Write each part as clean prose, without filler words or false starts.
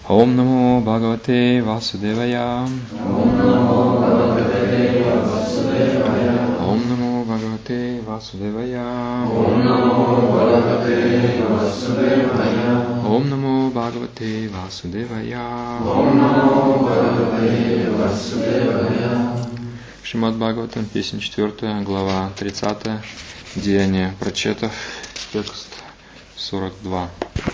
Om Namo Bhagavate Vasudevaya. Om Namo Bhagavate Vasudevaya. Om Namo Bhagavate Vasudevaya. Om Namo Bhagavate Vasudevaya. Om Namo Bhagavate Vasudevaya. Om Namo Bhagavate Vasudevaya. Шримад Бхагаватам, песня 4, глава 30, Деяния прачетов, текст 42.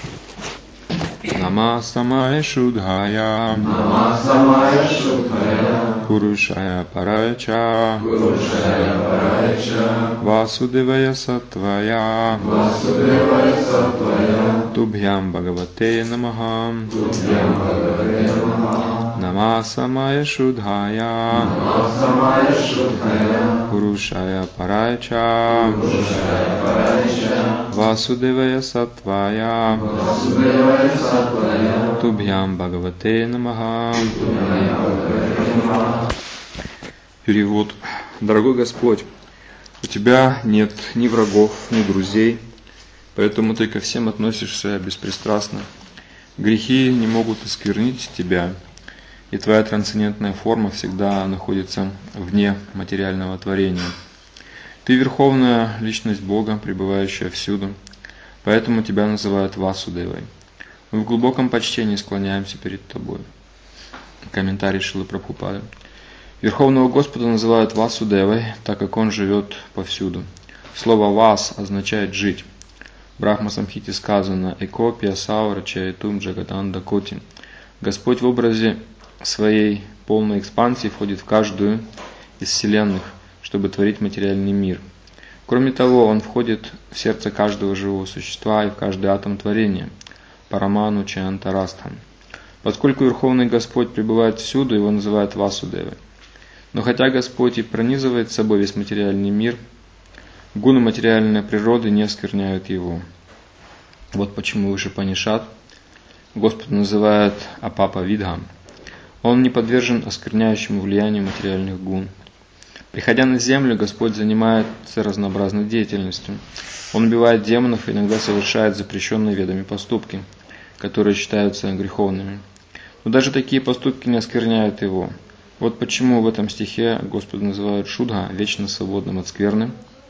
Намасамая Шудхая, Намасамая Шудхая, Пурушая Парача, Пурушая Парача, Васудевая Сатвая, Васудевая Сатвая, Тубхям Бхагавате Намахам, Тубхям Бхагавате Намахам. Намасамая Шудхая, Намасамая Шудхая, Пурушая Парача, Пурушая Парача, Васудевая Сатвая, Васудевая Сатвая, Тубхям Бхагавате Намахам. Тубхям Бхагавате Намахам. Перевод. Дорогой Господь, у Тебя нет ни врагов, ни друзей, поэтому Ты ко всем относишься беспристрастно. Грехи не могут осквернить Тебя, и Твоя трансцендентная форма всегда находится вне материального творения. Ты верховная личность Бога, пребывающая всюду, поэтому Тебя называют Васудевой. Мы в глубоком почтении склоняемся перед Тобой. Комментарий Шрилы Прабхупады. Верховного Господа называют Васудевой, так как Он живет повсюду. Слово «вас» означает «жить». В Брахма-самхите сказано «Эко пьясаура чаятум джагатанда коти». Господь в образе своей полной экспансии входит в каждую из вселенных, чтобы творить материальный мир. Кроме того, Он входит в сердце каждого живого существа и в каждый атом творения. Параману Чаянтарастхам. Поскольку Верховный Господь пребывает всюду, Его называют Васудевой. Но хотя Господь и пронизывает собой весь материальный мир, гуны материальной природы не оскверняют его. Вот почему выше Панишат Господь называет Апапа Видхам. Он не подвержен оскверняющему влиянию материальных гун. Приходя на землю, Господь занимается разнообразной деятельностью. Он убивает демонов и иногда совершает запрещенные ведами поступки, которые считаются греховными. Но даже такие поступки не оскверняют его. Вот почему в этом стихе Господь называют Шудха, вечно свободным от скверны.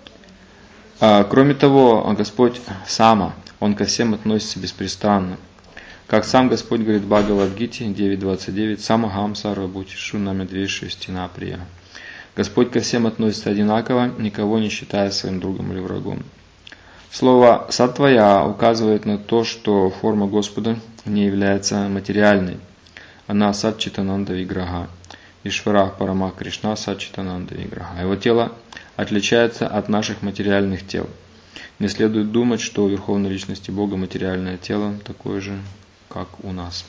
Кроме того, Господь Сама, Он ко всем относится беспристрастно. Как сам Господь говорит в Бхагавад-гите 9.29, «Самахам сарвабхутишу намедвешу стена прия». Господь ко всем относится одинаково, никого не считая своим другом или врагом. Слово «сатвая» указывает на то, что форма Господа не является материальной. Она сатчитананда виграха. Ишварах Парамах Кришна сатчитананда виграха. Его тело отличается от наших материальных тел. Не следует думать, что у Верховной Личности Бога материальное тело такое же, как у нас.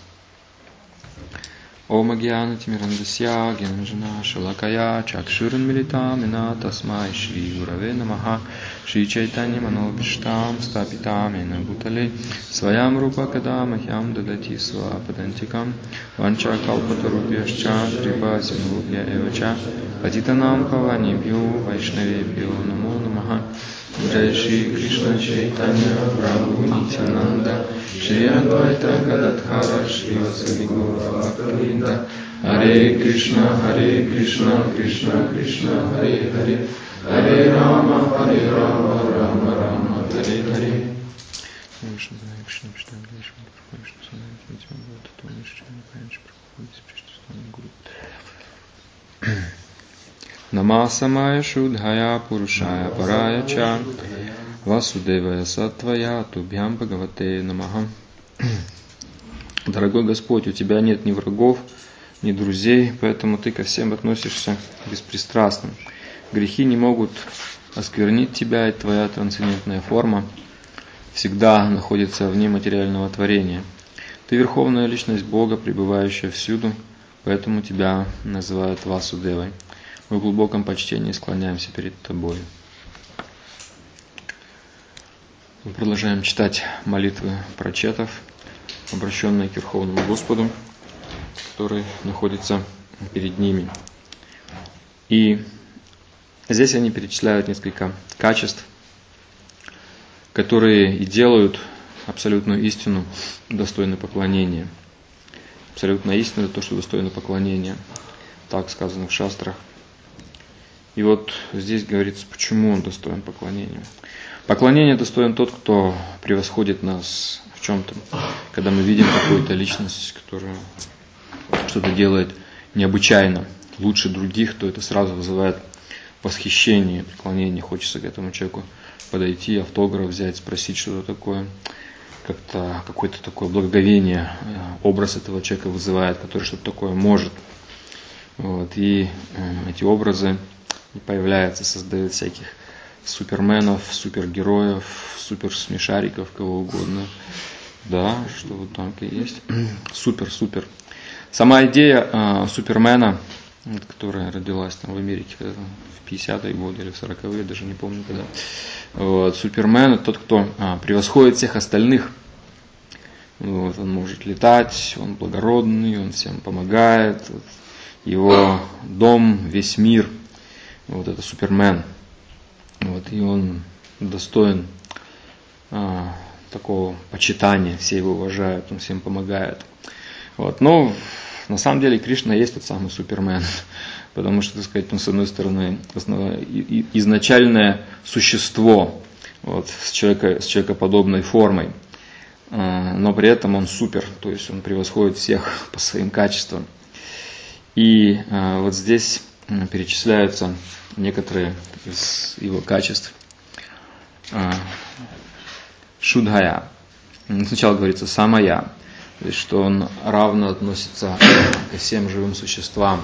Ом Агьяна Тимирандасья Гьянанджана Шалакая Чакшуран Милита Мина Тасмай Шри Гураве Намаха Шри Чайтанья Манобиштам Стапитам Ена Бутале Своям Рупа Кадамахьям Дадати Свападантикам Ванча Калпатарубьяшча Крипа Синубья Эвача Патитанам Паванибью Вайшнавебью Намо Намаха Джай Шри Кришна Чайтанья Прабху Нитянанда Шри Адвайта Гададхара Шри Васади Гаура Бхактавринда Харе Кришна, Кришна Кришна, Харе Харе, Харе Рама, Рама Рама, Харе Харе. Намасамая Шудхая Пурушая Параяча Васудевая Сатвая Тубхям Бхагавате Намахам. Дорогой Господь, у Тебя нет ни врагов, ни друзей, поэтому Ты ко всем относишься беспристрастно. Грехи не могут осквернить Тебя, и Твоя трансцендентная форма всегда находится вне материального творения. Ты Верховная Личность Бога, пребывающая всюду, поэтому Тебя называют Васудевой. Мы в глубоком почтении склоняемся перед Тобой. Мы продолжаем читать молитвы прачетов, обращенные к Верховному Господу, который находится перед ними. И здесь они перечисляют несколько качеств, которые и делают абсолютную истину достойной поклонения. абсолютная истина, это то, что достойно поклонения. Так сказано в шастрах. И вот здесь говорится, почему он достоин поклонения. Поклонение достоин тот, кто превосходит нас в чем-то. Когда мы видим какую-то личность, которая что-то делает необычайно, лучше других, то это сразу вызывает восхищение, преклонение. Хочется к этому человеку подойти, автограф взять, спросить, что это такое. Как-то какое-то такое благоговение образ этого человека вызывает, который что-то такое может. Вот. И эти образы появляются, создают всяких суперменов, супергероев, суперсмешариков, кого угодно. Да, что вот там и есть. Супер. Сама идея Супермена, которая родилась там в Америке в 50-е годы или в 40-е, даже не помню когда. Вот. Супермен — это тот, кто превосходит всех остальных. Вот. Он может летать, он благородный, он всем помогает. Его дом, весь мир. Вот это Супермен. Вот. И он достоин такого почитания, все его уважают, он всем помогает. Вот. Но на самом деле Кришна есть тот самый Супермен, потому что, так сказать, он, с одной стороны, изначальное существо вот, с человекоподобной формой, но при этом он супер, то есть он превосходит всех по своим качествам. И вот здесь перечисляются некоторые из его качеств. Шудхая. Сначала говорится самая, то есть что он равно относится ко всем живым существам.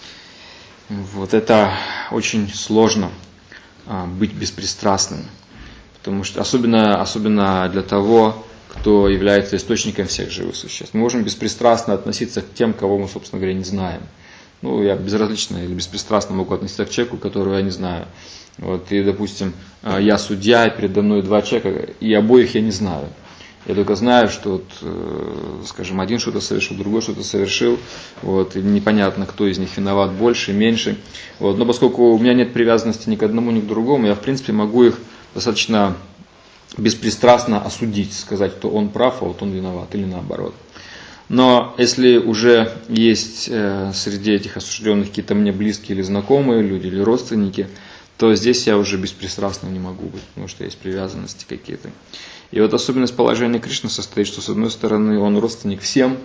Вот это очень сложно быть беспристрастным, потому что особенно для того, кто является источником всех живых существ. Мы можем беспристрастно относиться к тем, кого мы, собственно говоря, не знаем. Ну, я безразлично или беспристрастно могу относиться к человеку, которого я не знаю. Вот, и, допустим, я судья, и передо мной два человека, и обоих я не знаю. Я только знаю, что, вот, скажем, один что-то совершил, другой что-то совершил, вот, и непонятно, кто из них виноват больше, меньше. Вот, но поскольку у меня нет привязанности ни к одному, ни к другому, я, в принципе, могу их достаточно беспристрастно осудить, сказать, что он прав, а вот он виноват, или наоборот. Но если уже есть среди этих осужденных какие-то мне близкие или знакомые люди, или родственники, то здесь я уже беспристрастным не могу быть, потому что есть привязанности какие-то. И вот особенность положения Кришны состоит, что с одной стороны он родственник всем,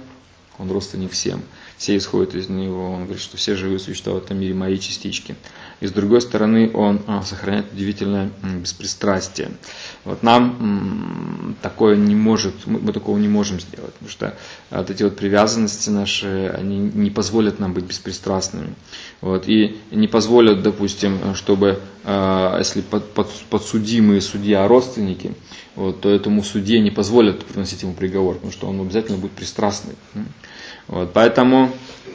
все исходят из него, он говорит, что все живые существа в этом мире мои частички. И с другой стороны он сохраняет удивительное беспристрастие. Вот нам такое не может, мы такого не можем сделать, потому что вот эти вот привязанности наши, они не позволят нам быть беспристрастными. Вот, и не позволят, допустим, чтобы, если подсудимые судья родственники, вот, то этому судье не позволят выносить ему приговор, потому что он обязательно будет пристрастный. Вот, поэтому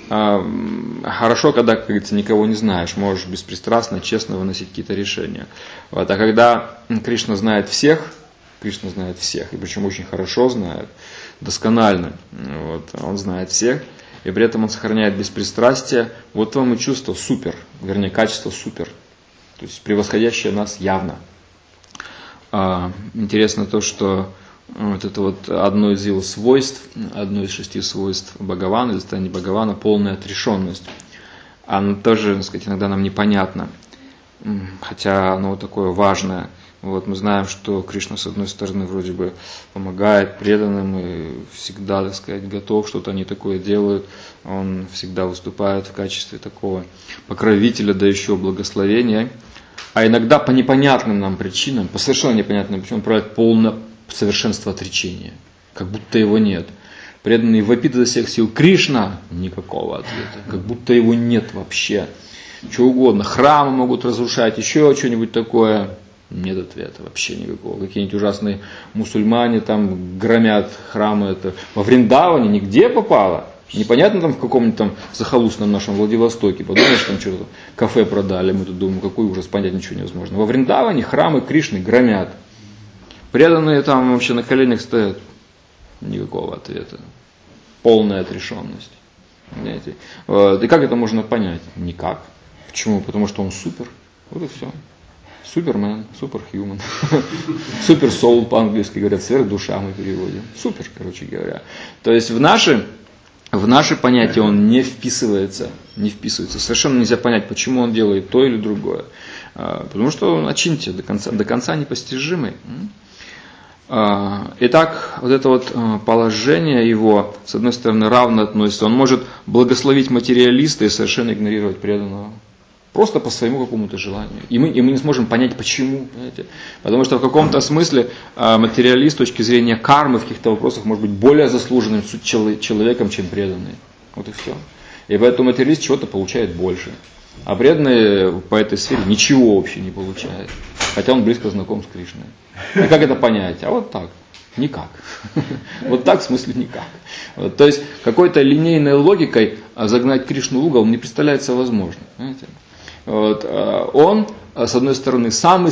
хорошо, когда, как говорится, никого не знаешь, можешь беспристрастно, честно выносить какие-то решения. Вот, а когда Кришна знает всех, и причем очень хорошо знает, досконально, вот, он знает всех, и при этом он сохраняет беспристрастие, вот вам и чувство супер, вернее, качество супер, то есть превосходящее нас явно. Интересно то, что вот это вот одно из его свойств, одно из 6 свойств Бхагавана, или состояния Бхагавана, полная отрешенность. Оно тоже, так сказать, иногда нам непонятно, хотя оно такое важное. Вот мы знаем, что Кришна, с одной стороны, вроде бы помогает преданным и всегда, так сказать, готов, что-то они такое делают. Он всегда выступает в качестве такого покровителя, дающего благословения. А иногда по непонятным нам причинам, по совершенно непонятным причинам, он проявляет полное совершенство отречения, как будто его нет. Преданный вопит изо всех сил: Кришна! Никакого ответа, как будто его нет вообще. Что угодно, храмы могут разрушать, еще что-нибудь такое. Нет ответа, вообще никакого. Какие-нибудь ужасные мусульмане там громят храмы. Это во Вриндаване нигде попало. Непонятно там в каком-нибудь там захолустном нашем Владивостоке. Подумаешь, там что-то кафе продали. Мы тут думаем, какой ужас, понять ничего невозможно. Во Вриндаване храмы Кришны громят. Преданные там вообще на коленях стоят. Никакого ответа. Полная отрешенность. Понимаете? И как это можно понять? Никак. Почему? Потому что он супер. Вот и все. Супермен, суперхьюман, суперсоул по-английски говорят, сверхдуша мы переводим. Супер, короче говоря. То есть в наши в наше понятие он не вписывается. Совершенно нельзя понять, почему он делает то или другое. Потому что он очиньте, до конца непостижимый. Итак, вот это вот положение его, с одной стороны, равно относится. Он может благословить материалиста и совершенно игнорировать преданного. Просто по своему какому-то желанию. И мы не сможем понять, почему. Понимаете? Потому что в каком-то смысле материалист с точки зрения кармы в каких-то вопросах может быть более заслуженным человеком, чем преданный. Вот и все. И поэтому материалист чего-то получает больше. А преданный по этой сфере ничего вообще не получает. Хотя он близко знаком с Кришной. И как это понять? А вот так. Никак. Вот так в смысле никак. Вот, то есть какой-то линейной логикой загнать Кришну в угол не представляется возможным. Понимаете? Вот, он, с одной стороны, самый,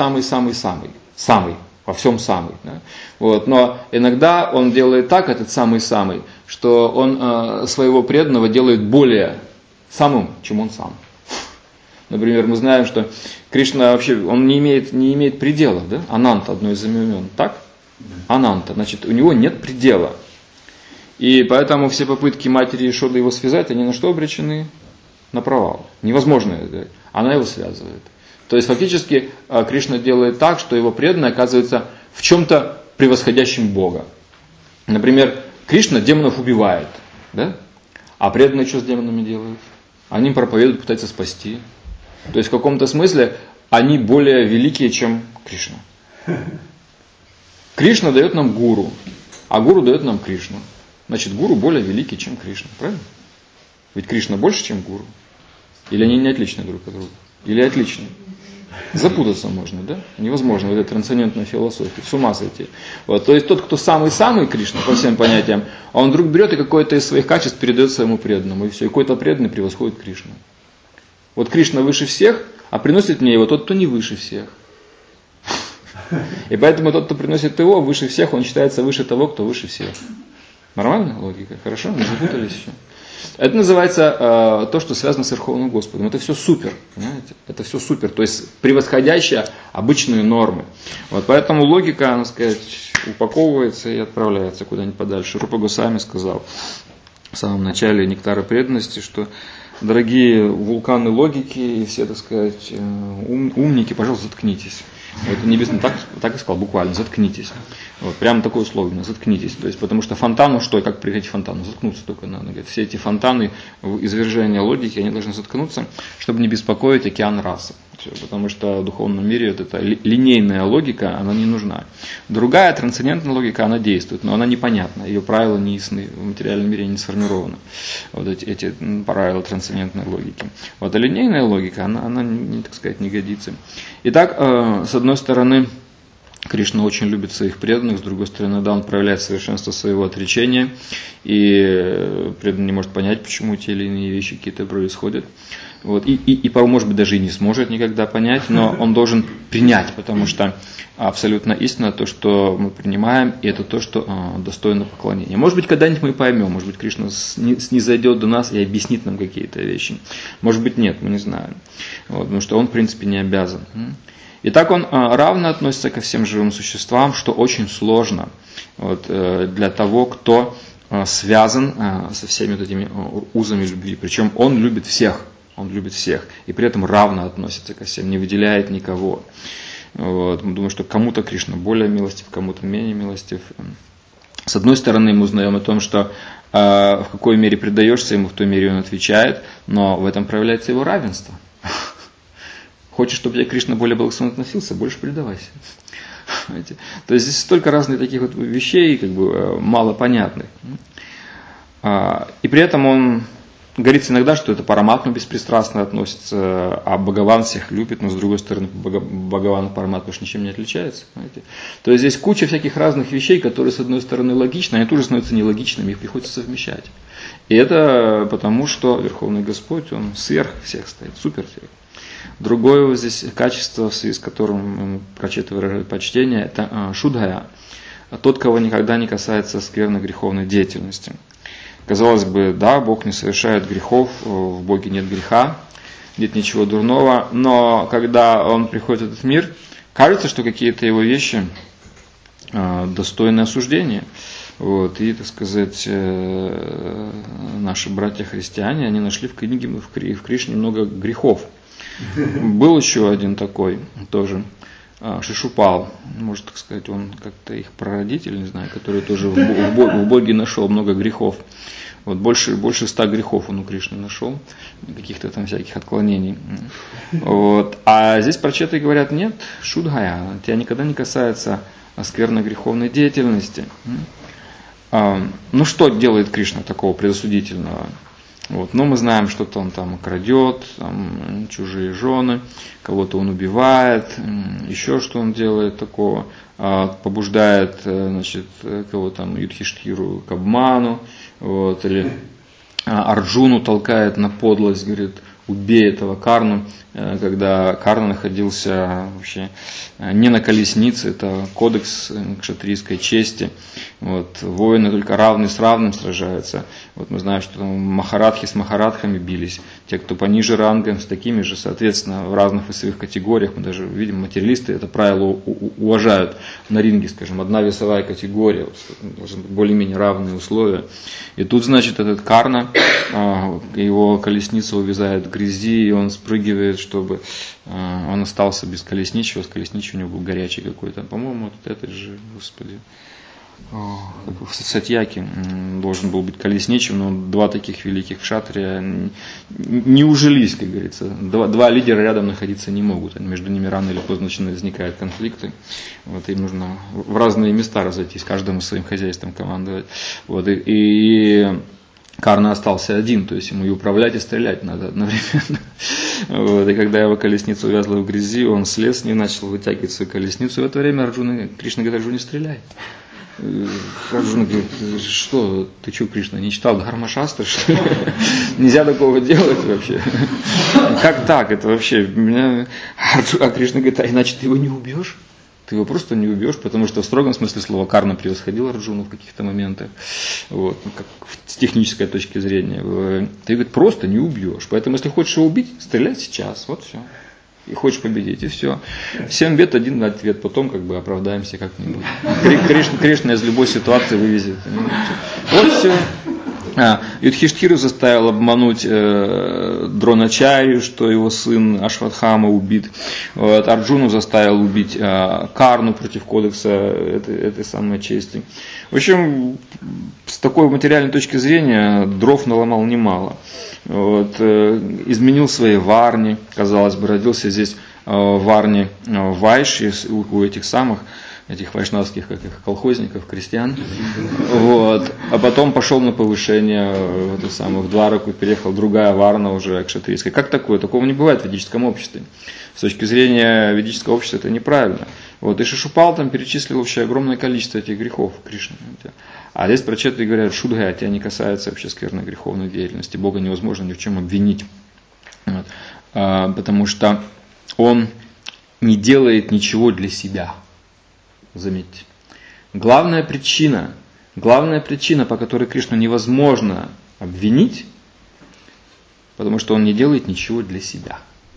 во всем самый. Да? Вот, но иногда он делает так, этот самый, что он своего преданного делает более самым, чем он сам. Например, мы знаем, что Кришна вообще, он не имеет предела, да? Ананта, одно из имен, так? Ананта, значит, у него нет предела. И поэтому все попытки матери Ешоды его связать, они на что обречены? На провал. Невозможно это сделать. Она его связывает. То есть фактически Кришна делает так, что его преданный оказывается в чем-то превосходящем Бога. Например, Кришна демонов убивает, да? А преданные что с демонами делают? Они им проповедуют, пытаются спасти. То есть в каком-то смысле они более великие, чем Кришна. Кришна дает нам гуру, а гуру дает нам Кришну. Значит, гуру более великий, чем Кришна. Правильно? Ведь Кришна больше, чем гуру. Или они не отличны друг от друга? Или отличны? Запутаться можно, да? Невозможно в этой трансцендентной философии. С ума сойти. Вот. То есть тот, кто самый-самый Кришна, по всем понятиям, он вдруг берет и какое-то из своих качеств передает своему преданному. И все. И какой-то преданный превосходит Кришну. Вот Кришна выше всех, а приносит мне его тот, кто не выше всех. И поэтому тот, кто приносит его выше всех, он считается выше того, кто выше всех. Нормальная логика? Хорошо? Не запутались еще? Это называется то, что связано с Верховным Господом. Это все супер, понимаете? Это все супер, то есть превосходящее обычные нормы. Вот поэтому логика, она сказать, упаковывается и отправляется куда-нибудь подальше. Рупа Госвами сказал в самом начале «Нектара преданности», что дорогие вулканы логики и все, так сказать, умники, пожалуйста, заткнитесь. Это небесно так и сказал, буквально, заткнитесь. Вот, прямо такое условие, заткнитесь. То есть, потому что фонтану, что и как прекратить фонтану? Заткнуться только надо. Говорит, все эти фонтаны извержения логики, они должны заткнуться, чтобы не беспокоить океан расы. Все, потому что в духовном мире вот эта линейная логика, она не нужна. Другая трансцендентная логика, она действует, но она непонятна. Ее правила не ясны, в материальном мире не сформированы. Вот эти правила трансцендентной логики. Вот, а линейная логика, она не, так сказать, не годится. Итак, с одной стороны, Кришна очень любит своих преданных, с другой стороны, да, он проявляет совершенство своего отречения, и преданный не может понять, почему те или иные вещи какие-то происходят. Вот, и порой, может быть, даже и не сможет никогда понять, но он должен принять, потому что абсолютно истина то, что мы принимаем, и это то, что достойно поклонения. Может быть, когда-нибудь мы поймем, может быть, Кришна снизойдет до нас и объяснит нам какие-то вещи. Может быть, нет, мы не знаем. Вот, потому что он, в принципе, не обязан. Итак, он равно относится ко всем живым существам, что очень сложно вот, для того, кто связан со всеми вот этими узами любви. Причем он любит всех. Он любит всех. И при этом равно относится ко всем, не выделяет никого. Вот. Мы думаем, что кому-то Кришна более милостив, кому-то менее милостив. С одной стороны, мы узнаем о том, что в какой мере предаешься ему, в той мере он отвечает, но в этом проявляется его равенство. Хочешь, чтобы я Кришна более благословенно относился, больше предавайся. Понимаете? То есть здесь столько разных таких вот вещей, как бы мало понятных. И при этом он говорится иногда, что это Параматма беспристрастно относится, а Бхагаван всех любит, но с другой стороны Бхагаван и Параматма уж ничем не отличаются. Понимаете? То есть здесь куча всяких разных вещей, которые с одной стороны логичны, они тоже становятся нелогичными, их приходится совмещать. И это потому, что Верховный Господь, он сверх всех стоит, супер всех. Другое вот здесь качество, в связи с которым прочеты выражают почтение, это шудхая, тот, кого никогда не касается скверной греховной деятельности. Казалось бы, да, Бог не совершает грехов, в Боге нет греха, нет ничего дурного, но когда Он приходит в этот мир, кажется, что какие-то его вещи достойны осуждения. Вот, и, так сказать, наши братья-христиане, они нашли в Кришне много грехов. Был еще один такой, тоже, Шишупал, может, так сказать, он как-то их прародитель, не знаю, который тоже в Боге нашел много грехов. Вот больше 100 грехов он у Кришны нашел, каких-то там всяких отклонений. Вот. А здесь прочеты говорят, нет, шудхая, тебя никогда не касается скверно-греховной деятельности. Ну что делает Кришна такого предосудительного? Вот. Ну, мы знаем, что-то он там крадет, там, чужие жены, кого-то он убивает, еще что он делает такого, побуждает, значит, кого там, Юдхиштхиру к обману, вот, или Арджуну толкает на подлость, говорит, убей этого Карну, когда Карна находился вообще не на колеснице, это кодекс кшатрийской чести. Вот, воины только равный с равным сражаются. Вот мы знаем, что там махарадхи с махарадхами бились, те, кто пониже рангом, с такими же, соответственно, в разных весовых категориях. Мы даже видим, материалисты это правило уважают на ринге, скажем, одна весовая категория, более-менее равные условия. И тут, значит, этот Карна, его колесница увязает в грязи, и он спрыгивает, чтобы он остался без колесничего, с колесничего у него был горячий какой-то. По-моему, вот этот же, господи, в Сатьяке должен был быть колесничим, но два таких великих кшатрия не ужились, как говорится. Два лидера рядом находиться не могут. Между ними рано или поздно возникают конфликты. Вот, им нужно в разные места разойтись, каждому своим хозяйством командовать. Вот, и Карна остался один, то есть ему и управлять, и стрелять надо одновременно. Вот, и когда его колесница увязла в грязи, он слез и начал вытягивать свою колесницу. В это время Кришна говорит: Арджуне, стреляй. Арджуна говорит: что, ты что, Кришна, не читал Дхарма-шастры, что ли? Нельзя такого делать вообще. Как так? Это вообще меня... А Кришна говорит: а иначе ты его не убьешь? Ты его просто не убьешь, потому что в строгом смысле слова Карна превосходил Арджуну в каких-то моментах, вот, как с технической точки зрения. Ты, говорит, просто не убьешь. Поэтому, если хочешь его убить, стреляй сейчас, вот все. И хочешь победить, и все. 7 бед, 1 ответ, потом как бы оправдаемся как-нибудь. Кришна из любой ситуации вывезет. Вот все. Юдхиштхиру заставил обмануть Дроначарью, что его сын Ашватхама убит. Вот, Арджуну заставил убить Карну против кодекса этой самой чести. В общем, с такой материальной точки зрения дров наломал немало. Вот, изменил свои варни, казалось бы, родился здесь в варне Вайши, у этих самых, этих вайшнавских, как их, колхозников, крестьян. Вот. А потом пошел на повышение в Двараку, переехал другая варна уже кшатрийская. Как такое? Такого не бывает в ведическом обществе. С точки зрения ведического общества это неправильно. Вот. И Шишупал там перечислил вообще огромное количество этих грехов Кришны. А здесь прочеты говорят: шудхая, тебя не касается вообще скверной греховной деятельности. Бога невозможно ни в чем обвинить. Вот. Потому что он не делает ничего для себя. Заметьте. Главная причина, по которой Кришну невозможно обвинить, потому что он не делает ничего для себя.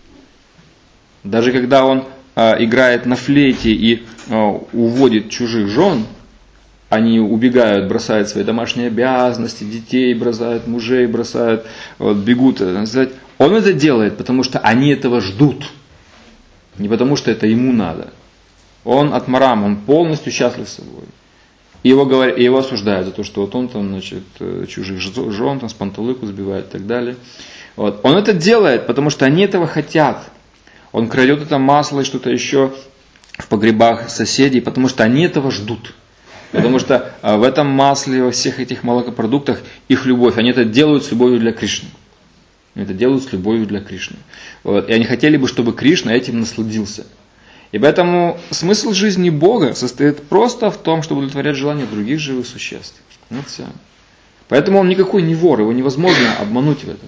Даже когда он играет на флейте и уводит чужих жен, они убегают, бросают свои домашние обязанности, детей бросают, мужей бросают, бегут. Он это делает, потому что они этого ждут, не потому что это ему надо. Он атмарам, он полностью счастлив с собой. Его осуждают за то, что вот он там, значит, чужих жен, там, с панталыку сбивает и так далее. Вот. Он это делает, потому что они этого хотят. Он крадет это масло и что-то еще в погребах соседей, потому что они этого ждут. Потому что в этом масле, во всех этих молокопродуктах их любовь. Они это делают с любовью для Кришны. Они это делают с любовью для Кришны. Вот. И они хотели бы, чтобы Кришна этим насладился. И поэтому смысл жизни Бога состоит просто в том, чтобы удовлетворять желания других живых существ. Вот все. Поэтому он никакой не вор, его невозможно обмануть в этом.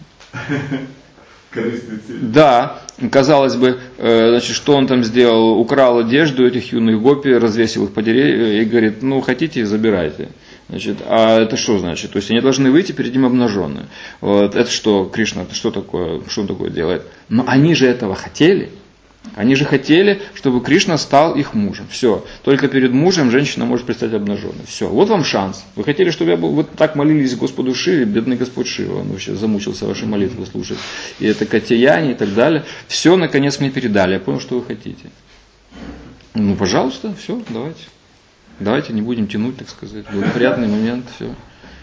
Да, казалось бы, значит, что он там сделал? Украл одежду этих юных гопи, развесил их по деревьям и говорит: ну хотите, забирайте. Значит, а это что значит? То есть они должны выйти перед ним обнаженные. Вот, это что, Кришна, это что такое? Что он такое делает? Но они же этого хотели. Они же хотели, чтобы Кришна стал их мужем. Все. Только перед мужем женщина может предстать обнаженной. Все. Вот вам шанс. Вы хотели, чтобы я был... Вот так молились Господу Шиве, бедный Господь Шива. Он вообще замучился ваши молитвы слушать. И это Катяяни и так далее. Все, наконец, мне передали. Я понял, что вы хотите. Ну, пожалуйста, все, давайте. Давайте не будем тянуть, так сказать. Благоприятный момент, все.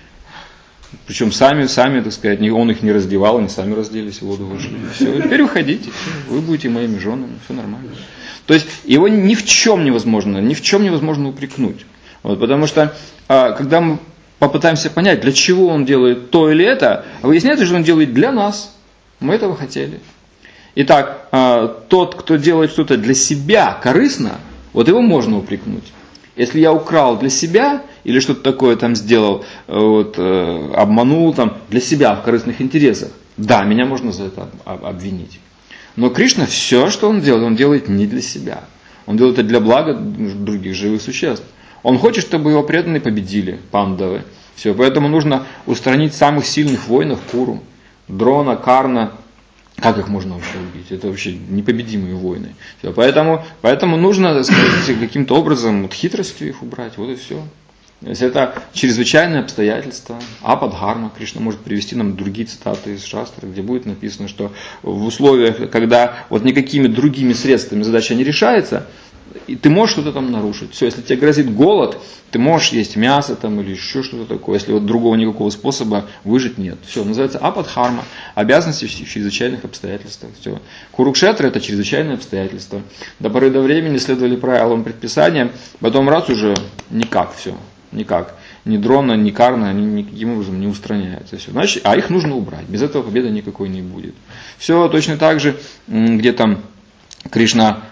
Причем сами, так сказать, он их не раздевал, они сами разделись, в воду вошли. Все, теперь уходите, вы будете моими женами, все нормально. То есть его ни в чем невозможно упрекнуть. Вот, потому что, когда мы попытаемся понять, для чего он делает то или это, выясняется, что он делает для нас. Мы этого хотели. Итак, тот, кто делает что-то для себя корыстно, вот его можно упрекнуть. Если я украл для себя или что-то такое там сделал, вот, обманул там, для себя в корыстных интересах, да, меня можно за это обвинить. Но Кришна все, что он делает не для себя. Он делает это для блага других живых существ. Он хочет, чтобы его преданные победили, пандавы. Все, поэтому нужно устранить самых сильных воинов Куру, Дрона, Карна. Как их можно вообще убить? Это вообще непобедимые войны. Все, поэтому нужно, так сказать, каким-то образом хитростью их убрать. Вот и все. Если это чрезвычайные обстоятельства, ападхарма, Кришна может привести нам другие цитаты из шастры, где будет написано, что в условиях, когда вот никакими другими средствами задача не решается, и ты можешь что-то там нарушить. Все, если тебе грозит голод, ты можешь есть мясо там, или еще что-то такое, если вот другого никакого способа выжить нет. Все, называется ападхарма, обязанности в чрезвычайных обстоятельствах. Все. Курукшетра — это чрезвычайные обстоятельства. До поры до времени следовали правилам предписания, потом раз уже никак все, никак. Ни Дрона, ни Карна, они никаким образом не устраняются. Все. Значит, а их нужно убрать. Без этого победы никакой не будет. Все точно так же, где там Кришна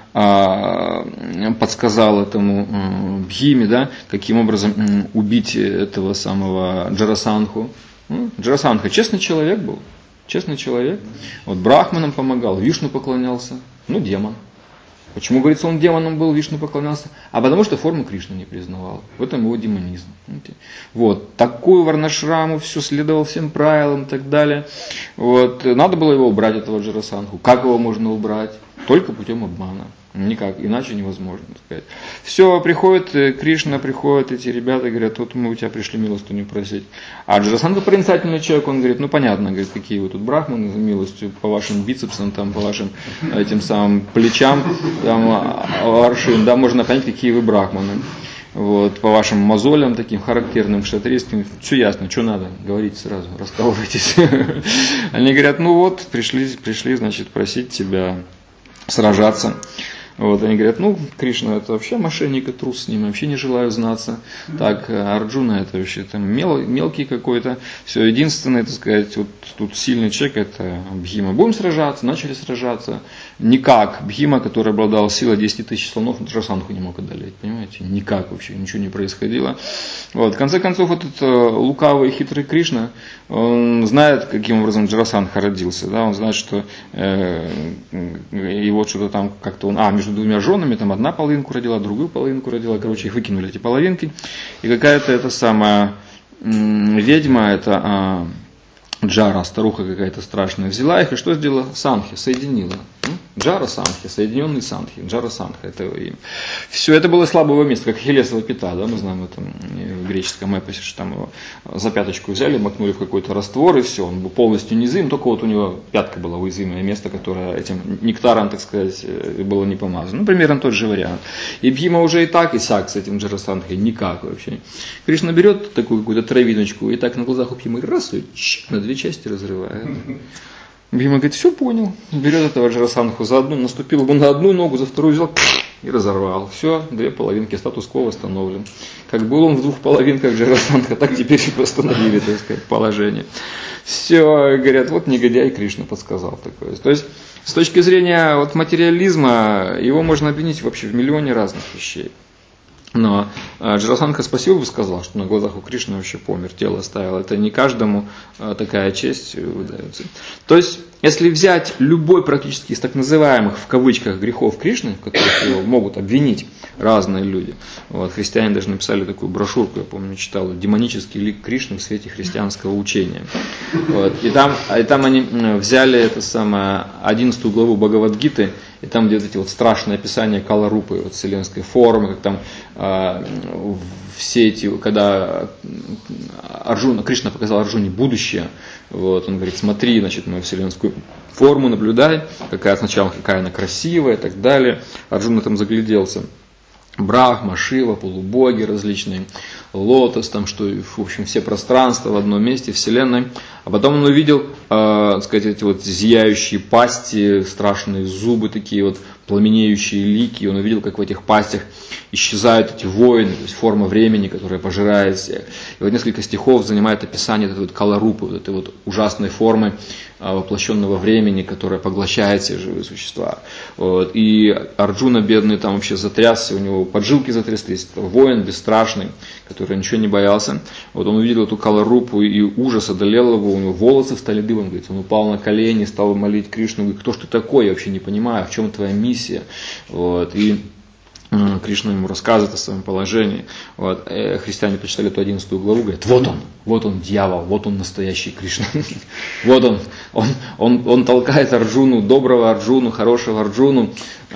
подсказал этому Бхиме, да, каким образом убить этого самого Джарасандху. Джарасандха честный человек был. Честный человек. Вот брахманам помогал, Вишну поклонялся. Ну, демон. Почему, говорится, он демоном был, Вишну поклонялся? А потому что форму Кришны не признавал. В этом его демонизм. Вот. Такую варнашраму, все следовал всем правилам и так далее. Вот. Надо было его убрать, этого Джарасандху. Как его можно убрать? Только путем обмана. Никак, иначе невозможно, так сказать. Все, приходит Кришна, приходят эти ребята, говорят, вот мы у тебя пришли милостыню просить. А Джарасандха проницательный человек, он говорит, ну понятно, говорит, какие вы тут брахманы за милостью, по вашим бицепсам, там, по вашим этим самым плечам, там, аршин, да, можно понять, какие вы брахманы. Вот, по вашим мозолям таким характерным, кшатрийским, все ясно, что надо, говорите сразу, раскалывайтесь. Они говорят, ну вот, пришли, значит, просить тебя сражаться. Вот, они говорят, ну, Кришна это вообще мошенник и трус, с ним вообще не желаю знаться. Так, Арджуна это вообще там мелкий какой-то. Все, единственный, так сказать, вот тут сильный человек это Бхима. Будем сражаться, начали сражаться. Никак. Бхима, который обладал силой 10 тысяч слонов, Джарасандху не мог одолеть, понимаете? Никак вообще, ничего не происходило. Вот, в конце концов, этот лукавый и хитрый Кришна, он знает, каким образом Джарасандха родился. Да? Он знает, что его что-то там как-то он... между двумя женами, там одна половинку родила, другую половинку родила, короче, их выкинули, эти половинки. И какая-то эта самая ведьма, это Джара, старуха какая-то страшная, взяла их и что сделала? Санхи, соединила. Джара Санхи, соединенный Санхи, Джара Санха, это его имя. Все это было слабого места, как Ахиллесова пята, да, мы знаем это в греческом эпосе, что там его за пяточку взяли, макнули в какой-то раствор, и все, он был полностью незым, только вот у него пятка была уязвимое место, которое этим нектаром, так сказать, было не помазано. Ну, примерно тот же вариант. И Бхима уже и так, и сяк с этим Джара Санхой, никак вообще. Кришна берет такую какую-то травиночку, и так на глазах у Бхимы раз, и на 2 части разрывает. Бхима говорит, все понял. Берет этого Джарасандху за одну, наступил ему на одну ногу, за вторую взял и разорвал. Все, 2 половинки, статус-кво восстановлен. Как был он в 2 половинках Джарасандха, так теперь и восстановили, так сказать, положение. Все, говорят, вот негодяй Кришна подсказал такое. То есть, с точки зрения вот, материализма, его можно обвинить вообще в миллионе разных вещей. Но Джарасандха спасибо бы сказал, что на глазах у Кришны вообще помер, тело оставил. Это не каждому такая честь выдается. То есть если взять любой практически из так называемых в кавычках грехов Кришны, в которых его могут обвинить разные люди. Вот, христиане даже написали такую брошюрку, я помню, читал, «Демонический лик Кришны в свете христианского учения». Вот, и там они взяли 11 главу Бхагавад-гиты, и там где-то эти вот страшные описания Кала-рупы, вот, вселенской формы, как там все эти, когда Кришна показал Арджуне будущее, вот, он говорит, смотри, значит, мою вселенскую форму, наблюдай, сначала какая она красивая и так далее. Арджуна там загляделся. Брахма, Шива, полубоги различные, лотос, там, что, в общем, все пространства в одном месте, вселенной. А потом он увидел, сказать, эти вот зияющие пасти, страшные зубы такие вот, пламенеющие лики. И он увидел, как в этих пастях исчезают эти воины, то есть форма времени, которая пожирает всех. И вот несколько стихов занимает описание этой вот Кала-рупы, вот этой вот ужасной формы воплощенного времени, которая поглощает все живые существа. Вот. И Арджуна бедный там вообще затрясся, у него поджилки затряслись. Это воин бесстрашный, который ничего не боялся. Вот он увидел эту Кала-рупу, и ужас одолел его, у него волосы стали дыбом, говорит, он упал на колени, стал молить Кришну, говорит, кто ж ты такой, я вообще не понимаю, в чем твоя миссия. Вот. И Кришна ему рассказывает о своем положении. Вот. Христиане почитали эту 11 главу, говорят, вот он дьявол, вот он настоящий Кришна. Вот он толкает Арджуну, доброго Арджуну, хорошего Арджуну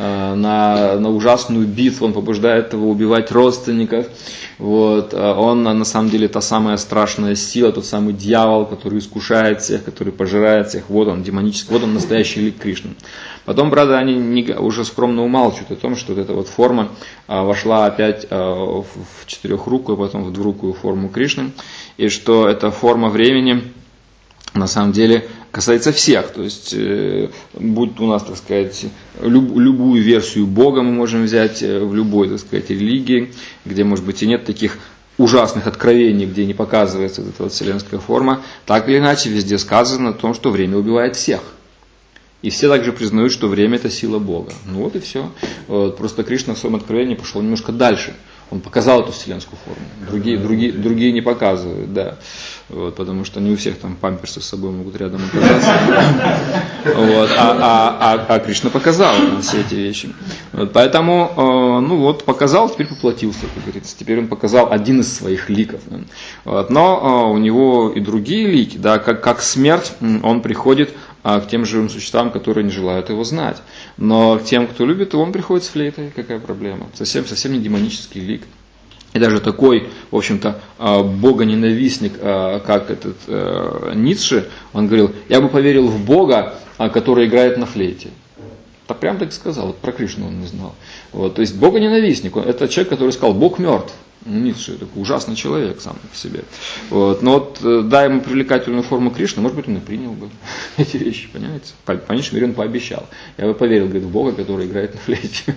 на ужасную битву, он побуждает его убивать родственников. Вот. Он на самом деле та самая страшная сила, тот самый дьявол, который искушает всех, который пожирает всех. Вот он демонический, вот он настоящий лик Кришны. Потом, правда, они уже скромно умалчивают о том, что вот эта вот форма вошла опять в четырехрукую, потом в двурукую форму Кришны, и что эта форма времени на самом деле касается всех, то есть будь у нас, так сказать, любую версию Бога мы можем взять в любой, так сказать, религии, где, может быть, и нет таких ужасных откровений, где не показывается эта вот вселенская форма, так или иначе везде сказано о том, что время убивает всех. И все также признают, что время – это сила Бога. Ну вот и все. Вот, просто Кришна в своем откровении пошел немножко дальше. Он показал эту вселенскую форму. Другие не показывают, да. Вот, потому что не у всех там памперсы с собой могут рядом оказаться. Вот, а Кришна показал все эти вещи. Вот, поэтому, показал, теперь поплатился, как говорится. Теперь он показал один из своих ликов. Вот, но у него и другие лики, да, как смерть, он приходит к тем живым существам, которые не желают его знать. Но к тем, кто любит его, он приходит с флейтой. Какая проблема? Совсем не демонический лик. И даже такой, в общем-то, богоненавистник, как этот Ницше, он говорил, я бы поверил в Бога, который играет на флейте. Так прям так сказал, вот про Кришну он не знал. Вот, то есть богоненавистник, это человек, который сказал, Бог мертв. Ницше такой ужасный человек сам по себе. Вот. Но вот дай ему привлекательную форму Кришны, может быть, он и принял бы эти вещи, понимаете? По меньшей мере он пообещал. Я бы поверил, говорит, в Бога, который играет на флейте.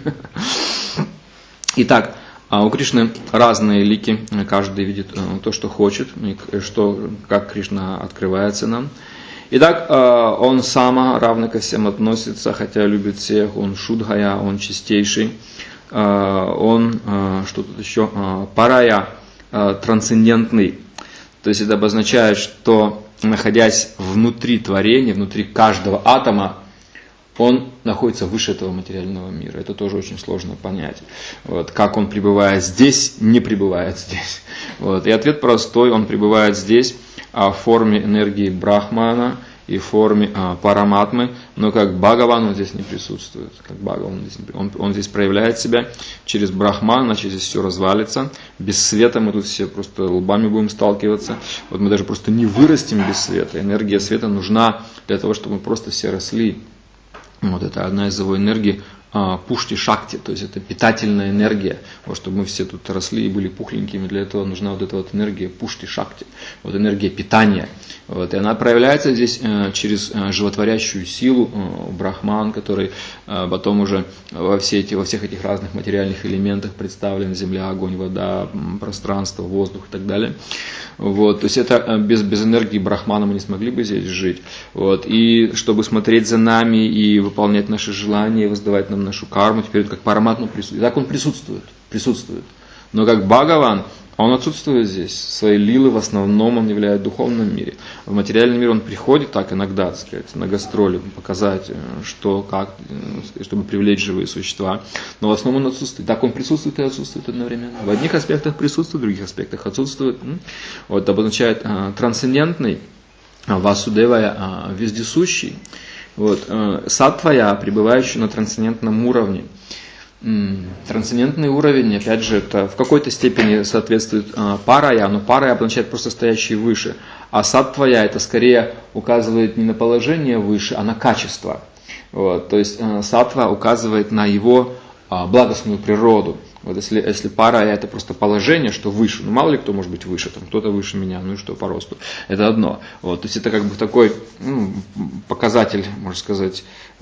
Итак, у Кришны разные лики, каждый видит то, что хочет, как Кришна открывается нам. Итак, он сама равно ко всем относится, хотя любит всех, он шудхая, он чистейший. Он, что тут еще, парая, трансцендентный. То есть это обозначает, что находясь внутри творения, внутри каждого атома, он находится выше этого материального мира. Это тоже очень сложно понять. Вот, как он пребывает здесь, не пребывает здесь. Вот, и ответ простой, он пребывает здесь в форме энергии Брахмана и в форме Параматмы, но как Бхагаван он здесь не присутствует. Как Бхагаван он здесь проявляет себя через Брахман, иначе здесь все развалится. Без света мы тут все просто лбами будем сталкиваться. Вот мы даже просто не вырастем без света. Энергия света нужна для того, чтобы мы просто все росли. Вот это одна из его энергий пушти-шакти, то есть это питательная энергия. Вот, чтобы мы все тут росли и были пухленькими, для этого нужна вот эта вот энергия пушти-шакти, вот энергия питания. Вот, и она проявляется здесь через животворящую силу Брахман, который потом уже во всех этих разных материальных элементах представлен: земля, огонь, вода, пространство, воздух и так далее. Вот, то есть это без энергии Брахмана мы не смогли бы здесь жить. Вот, и чтобы смотреть за нами и выполнять наши желания, воздавать нам нашу карму, теперь как Параматма присутствует. И так он присутствует. Но как Бхагаван, Он отсутствует здесь. Свои лилы в основном он является в духовном мире. В материальный мир он приходит так иногда, так сказать, на гастроли, показать, что, как, чтобы привлечь живые существа. Но в основном он отсутствует. Так он присутствует и отсутствует одновременно. В одних аспектах присутствует, в других аспектах отсутствует. Вот это обозначает трансцендентный, васудева, вездесущий. Вот, саттвая, пребывающий на трансцендентном уровне. Трансцендентный уровень, опять же, это в какой-то степени соответствует парая, но парая обозначает просто стоящий выше. А саттвая это скорее указывает не на положение выше, а на качество. Вот, то есть саттва указывает на его благостную природу. Вот если парая это просто положение, что выше, ну мало ли кто может быть выше, там кто-то выше меня, ну и что по росту, это одно. Вот, то есть это как бы такой показатель, можно сказать,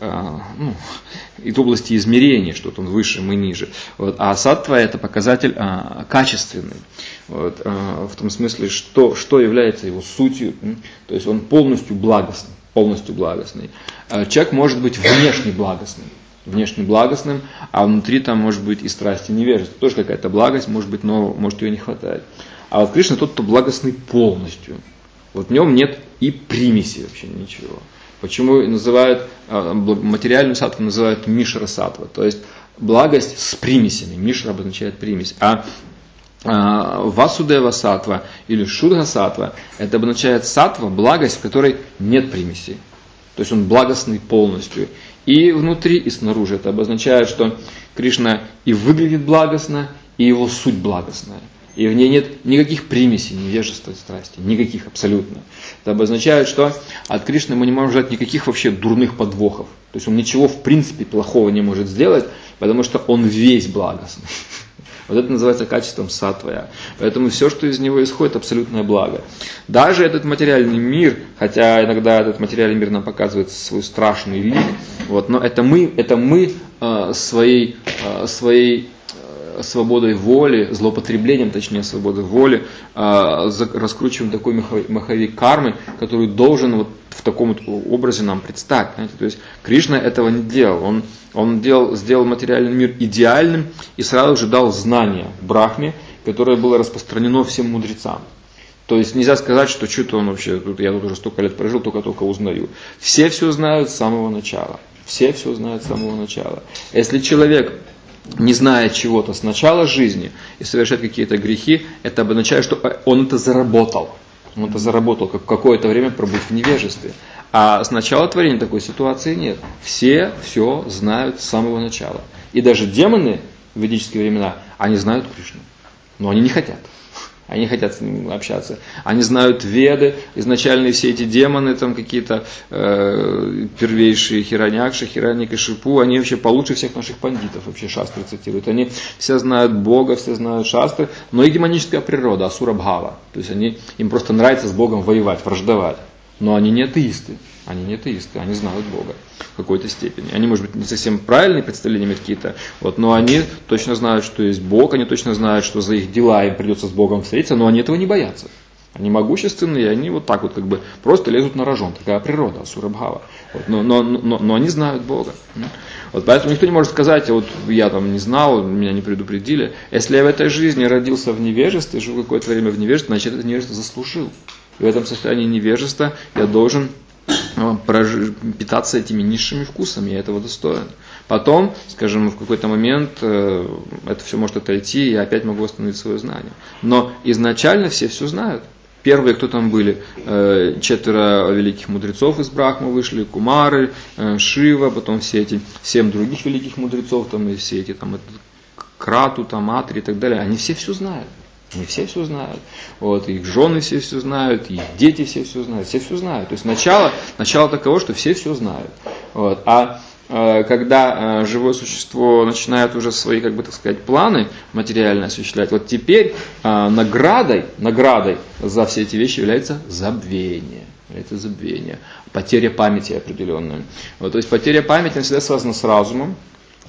из области измерения, что он выше, мы ниже. Вот, а саттва это показатель качественный. Вот, в том смысле, что является его сутью, то есть он полностью благостный. Человек может быть внешне благостным, а внутри там может быть и страсть, и невежество. Тоже какая-то благость, может быть, но может ее не хватает. А вот Кришна тот, кто благостный полностью. Вот в нем нет и примеси вообще ничего. Почему называют материальную саттву называют мишра саттва, то есть благость с примесями. Мишра обозначает примесь. А васудева саттва или шудха саттва это обозначает саттва, благость, в которой нет примесей. То есть он благостный полностью. И внутри, и снаружи. Это обозначает, что Кришна и выглядит благостно, и его суть благостная. И в ней нет никаких примесей, невежества и страсти. Никаких абсолютно. Это обозначает, что от Кришны мы не можем ждать никаких вообще дурных подвохов. То есть он ничего в принципе плохого не может сделать, потому что он весь благостный. Вот это называется качеством саттвая. Поэтому все, что из него исходит, абсолютное благо. Даже этот материальный мир, хотя иногда этот материальный мир нам показывает свой страшный лик, вот, но это мы своей свободой воли, злоупотреблением, точнее, свободы воли, раскручиваем такой маховик кармы, который должен вот в таком вот образе нам предстать. Понимаете? То есть Кришна этого не делал. Он сделал материальный мир идеальным и сразу же дал знание Брахме, которое было распространено всем мудрецам. То есть нельзя сказать, что что-то он вообще, я тут уже столько лет прожил, только узнаю. Все знают с самого начала. Если человек не зная чего-то с начала жизни и совершает какие-то грехи, это обозначает, что он это заработал. Он это заработал, как какое-то время пробыть в невежестве. А с начала творения такой ситуации нет. Все знают с самого начала. И даже демоны в ведические времена, они знают Кришну. Но они не хотят. Они не хотят с ним общаться. Они знают Веды, изначальные все эти демоны, там какие-то первейшие Хираньякши, Хираньякашипу, они вообще получше всех наших пандитов, вообще шастры цитируют. Они все знают Бога, все знают шастры, но их демоническая природа, асура-бхава. То есть им просто нравится с Богом воевать, враждовать. Но они не атеисты. Они знают Бога в какой-то степени. Они, может быть, не совсем правильные представления имеют какие-то, но они точно знают, что есть Бог, они точно знают, что за их дела им придется с Богом встретиться, но они этого не боятся. Они могущественные, они вот так вот как бы просто лезут на рожон. Такая природа, асура-бхава. Но они знают Бога. Вот поэтому никто не может сказать, вот я там не знал, меня не предупредили. Если я в этой жизни родился в невежестве, жил какое-то время в невежестве, значит, это невежество заслужил. И в этом состоянии невежества я должен питаться этими низшими вкусами, я этого достоин. Потом, скажем, в какой-то момент это все может отойти, и я опять могу восстановить свое знание. Но изначально все знают. Первые, кто там были, 4 великих мудрецов из Брахмы вышли, Кумары, Шива, потом все эти 7 других великих мудрецов, там, и все эти там, Крату, там, Атри и так далее, они все знают. Они все знают. Вот, их жены все знают, их дети все знают, все знают. То есть начало таково, что все знают. Вот. А когда живое существо начинает уже свои, как бы так сказать, планы материально осуществлять, вот теперь наградой за все эти вещи является забвение. Потеря памяти определенная. Вот, то есть потеря памяти всегда связана с разумом.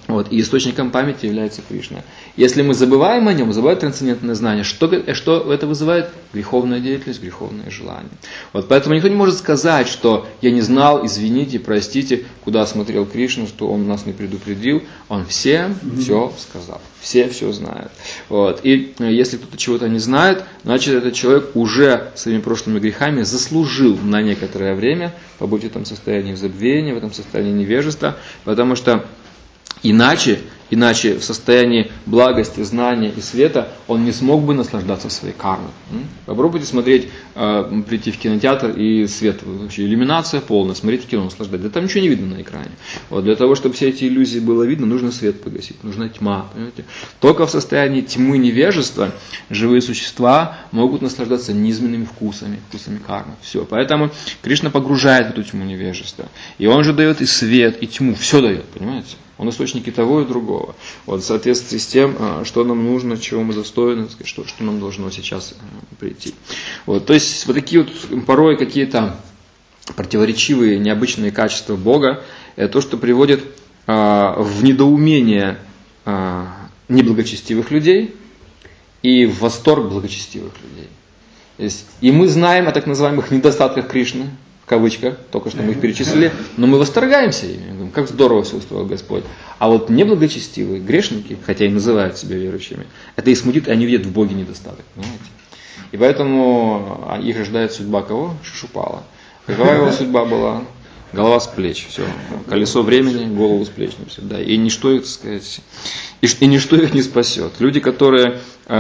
Вот, и источником памяти является Кришна. Если мы забываем о нем, забываем трансцендентное знание, что это вызывает? Греховная деятельность, греховное желание. Вот, поэтому никто не может сказать, что я не знал, извините, простите, куда смотрел Кришна, что он нас не предупредил. Он всем все сказал. Все знают. Вот. И если кто-то чего-то не знает, значит этот человек уже своими прошлыми грехами заслужил на некоторое время побыть в этом состоянии забвения, в этом состоянии невежества, потому что Иначе в состоянии благости, знания и света он не смог бы наслаждаться своей кармой. Попробуйте смотреть, прийти в кинотеатр и свет, вообще иллюминация полная, смотреть кино, наслаждать. Да там ничего не видно на экране. Вот, для того, чтобы все эти иллюзии было видно, нужно свет погасить, нужна тьма. Понимаете? Только в состоянии тьмы невежества живые существа могут наслаждаться низменными вкусами кармы. Все. Поэтому Кришна погружает в эту тьму невежества. И он же дает и свет, и тьму, все дает, понимаете? Он источник и того, и другого. Вот, в соответствии с тем, что нам нужно, чего мы достойны, что нам должно сейчас прийти. Вот, то есть, вот такие вот порой какие-то противоречивые, необычные качества Бога, это то, что приводит в недоумение неблагочестивых людей и в восторг благочестивых людей. То есть, и мы знаем о так называемых недостатках Кришны, в кавычках, только что мы их перечислили, но мы восторгаемся ими, говорим, как здорово все устроил Господь. А вот неблагочестивые, грешники, хотя и называют себя верующими, это их смутит, и они видят в Боге недостаток. Понимаете? И поэтому их ожидает судьба кого? Шишупала. Какова его судьба была? Голова с плеч, все. Колесо времени, голову с плеч. Да. И ничто их, так сказать, и ничто их не спасет. Люди, которые,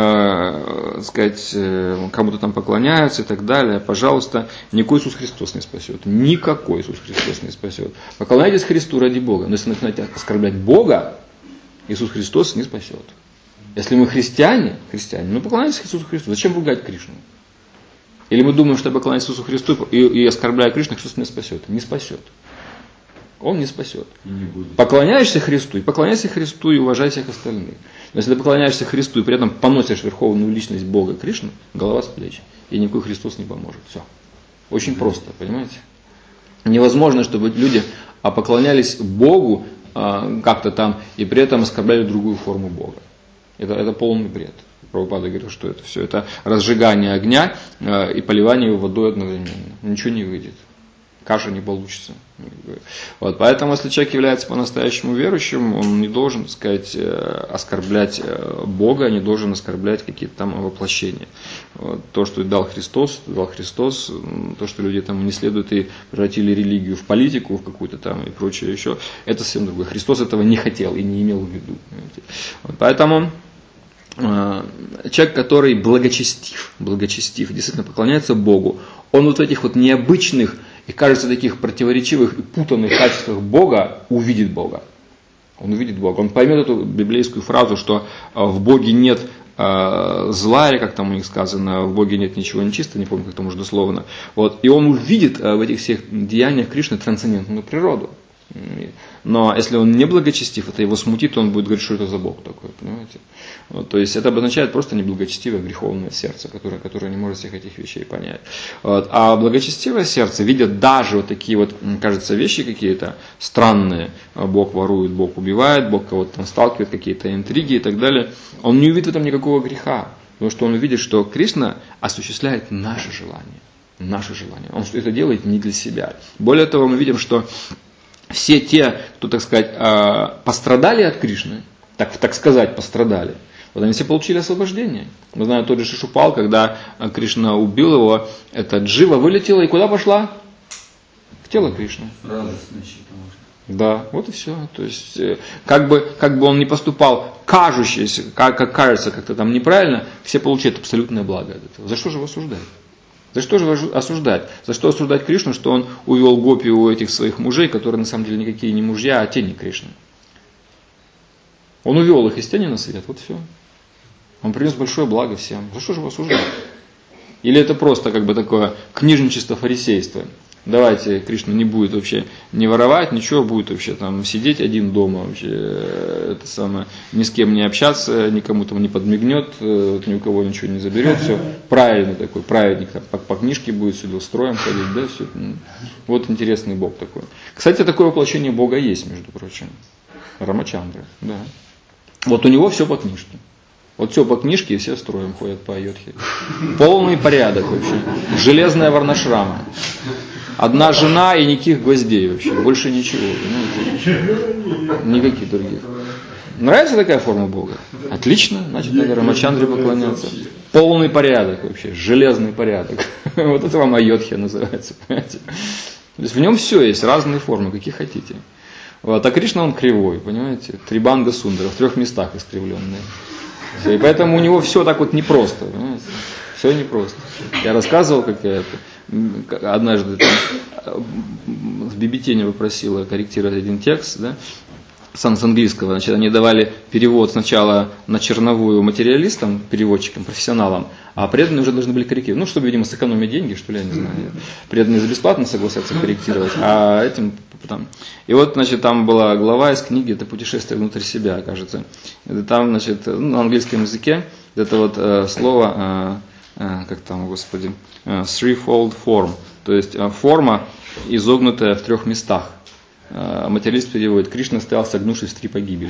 сказать, кому-то там поклоняются и так далее, пожалуйста, никакой Иисус Христос не спасет. Никакой Иисус Христос не спасет. Поклоняйтесь Христу ради Бога. Но если начинаете оскорблять Бога, Иисус Христос не спасет. Если мы христиане, ну поклоняйтесь Иисусу Христу. Зачем ругать Кришну? Или мы думаем, что поклоняясь Иисусу Христу и оскорбляя Кришну, Христос не спасет? Не спасет. Он не спасет. Поклоняешься Христу, и уважай всех остальных. Но если ты поклоняешься Христу и при этом поносишь верховную личность Бога Кришну, голова с плеч, и никакой Христос не поможет. Все. Очень просто, понимаете? Невозможно, чтобы люди поклонялись Богу как-то там и при этом оскорбляли другую форму Бога. Это полный бред. Прабхупада говорил, что это все это разжигание огня и поливание его водой одновременно. Ничего не выйдет. Каша не получится. Вот, поэтому, если человек является по-настоящему верующим, он не должен, так сказать, оскорблять Бога, не должен оскорблять какие-то там воплощения. Вот, то, что дал Христос, то, что люди там не следуют и превратили религию в политику, в какую-то там и прочее еще, это совсем другое. Христос этого не хотел и не имел в виду. Вот, поэтому человек, который благочестив, действительно поклоняется Богу, он вот в этих вот необычных и, кажется, таких противоречивых и путанных качествах Бога увидит Бога. Он увидит Бога. Он поймет эту библейскую фразу, что в Боге нет зла, или как там у них сказано, в Боге нет ничего нечистого, не помню, как там уже дословно. Вот. И он увидит в этих всех деяниях Кришны трансцендентную природу. Но если он не благочестив, это его смутит, он будет говорить, что это за Бог такой, понимаете? Вот, то есть это обозначает просто неблагочестивое, греховное сердце, которое не может всех этих вещей понять. Вот. А благочестивое сердце видит даже вот такие вот, кажется, вещи какие-то странные. Бог ворует, Бог убивает, Бог кого-то там сталкивает, какие-то интриги и так далее. Он не увидит в этом никакого греха, потому что он увидит, что Кришна осуществляет наши желания. Наши желания. Он это делает не для себя. Более того, мы видим, что все те, кто, так сказать, пострадали от Кришны, так сказать, пострадали, вот они все получили освобождение. Мы знаем, тот же Шишупал, когда Кришна убил его, эта джива вылетела и куда пошла? В тело Кришны. Радостно считал. Да, вот и все. То есть, как бы он ни поступал, кажущееся, как кажется как-то там неправильно, все получают абсолютное благо от этого. За что же его осуждать? За что же осуждать? За что осуждать Кришну, что он увел гопи у этих своих мужей, которые на самом деле никакие не мужья, а тени Кришны? Он увел их из тени на свет, вот все. Он принес большое благо всем. За что же его осуждать? Или это просто как бы такое книжничество, фарисейство? Давайте Кришна не будет вообще не воровать, ничего, будет вообще там сидеть один дома, вообще это самое, ни с кем не общаться, никому там не подмигнет, ни у кого ничего не заберет, все, правильный такой, праведник, там, по книжке будет сюда строем ходить, да, все. Вот интересный Бог такой. Кстати, такое воплощение Бога есть, между прочим. Рамачандра, да. Вот у него все по книжке. Вот все по книжке, и все строем ходят по Айодхе. Полный порядок вообще. Железная варнашрама. Одна жена и никаких гвоздей вообще. Больше ничего. Никаких других. Нравится такая форма Бога? Отлично, значит, надо Рамачандре поклоняться. Полный порядок вообще, железный порядок. Вот это вам Айодхья называется, понимаете? То есть в нем все есть, разные формы, какие хотите. Вот. А Кришна он кривой, понимаете? Трибанга Сундара, в 3 местах искривленные. И поэтому у него все так вот непросто, понимаете? Все непросто. Я рассказывал, как я однажды в Бибитене попросила корректировать один текст, да? С английского, значит, они давали перевод сначала на черновую материалистам, переводчикам, профессионалам, а преданные уже должны были корректировать. Ну, чтобы, видимо, сэкономить деньги, что ли, я не знаю. Преданные за бесплатно согласятся корректировать, а этим там. И вот, значит, там была глава из книги, это «Путешествие внутрь себя», кажется. Это там, значит, на английском языке, это вот слово, как там, господи, threefold form, то есть форма, изогнутая в 3 местах. Материалист переводит: Кришна стоял, согнувшись в 3 погибели.